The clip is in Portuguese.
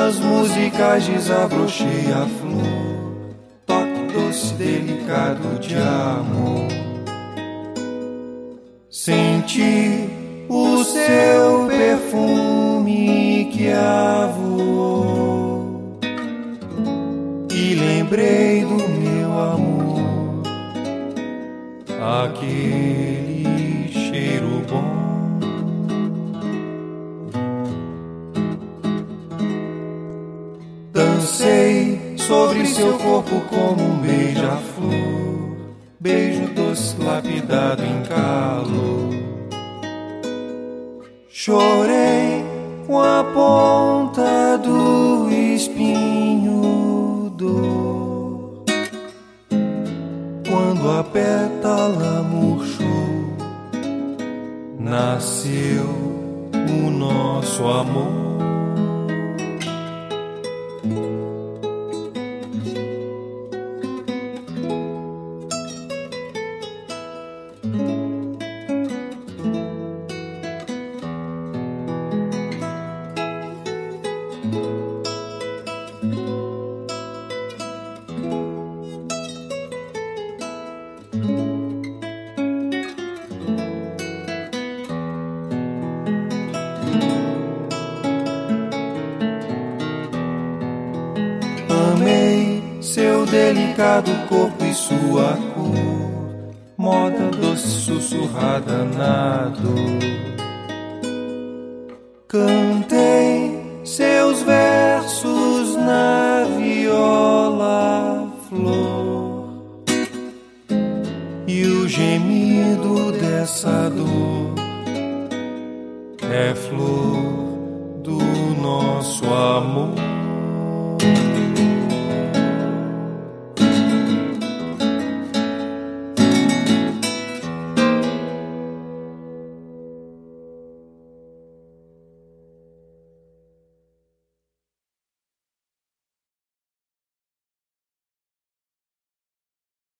Suas músicas desabrochei a flor, toque doce delicado de amor. Senti o seu perfume que avoou e lembrei do meu amor, aquele cheiro bom. Dancei sobre seu corpo como um beija-flor, beijo doce lapidado em calor. Chorei com a ponta do espinho dor, quando a pétala murchou, nasceu o nosso amor. Amei seu delicado corpo e sua cor, moda doce sussurrada na dor. Cantei seus versos na viola flor, e o gemido dessa dor é flor do nosso amor.